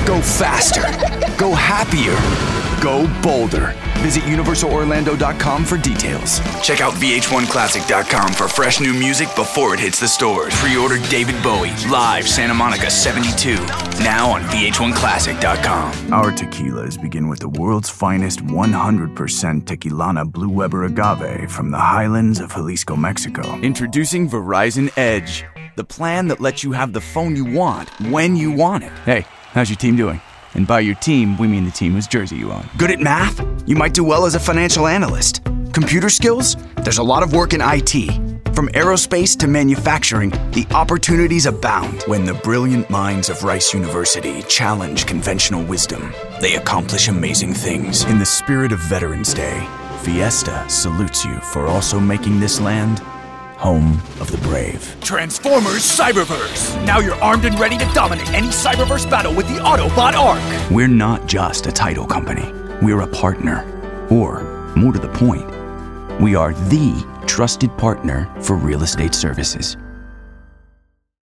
Go faster. Go happier. Go bolder. Visit UniversalOrlando.com for details. Check out VH1Classic.com for fresh new music before it hits the stores. Pre-order David Bowie, Live Santa Monica 72, now on VH1Classic.com. Our tequilas begin with the world's finest 100% Tequilana Blue Weber agave from the highlands of Jalisco, Mexico. Introducing Verizon Edge, the plan that lets you have the phone you want when you want it. Hey, how's your team doing? And by your team, we mean the team whose jersey you own. Good at math? You might do well as a financial analyst. Computer skills? There's a lot of work in IT. From aerospace to manufacturing, the opportunities abound. When the brilliant minds of Rice University challenge conventional wisdom, they accomplish amazing things. In the spirit of Veterans Day, Fiesta salutes you for also making this land home of the brave. Transformers Cyberverse! Now you're armed and ready to dominate any Cyberverse battle with the Autobot Arc! We're not just a title company. We're a partner. Or, more to the point, we are the trusted partner for real estate services.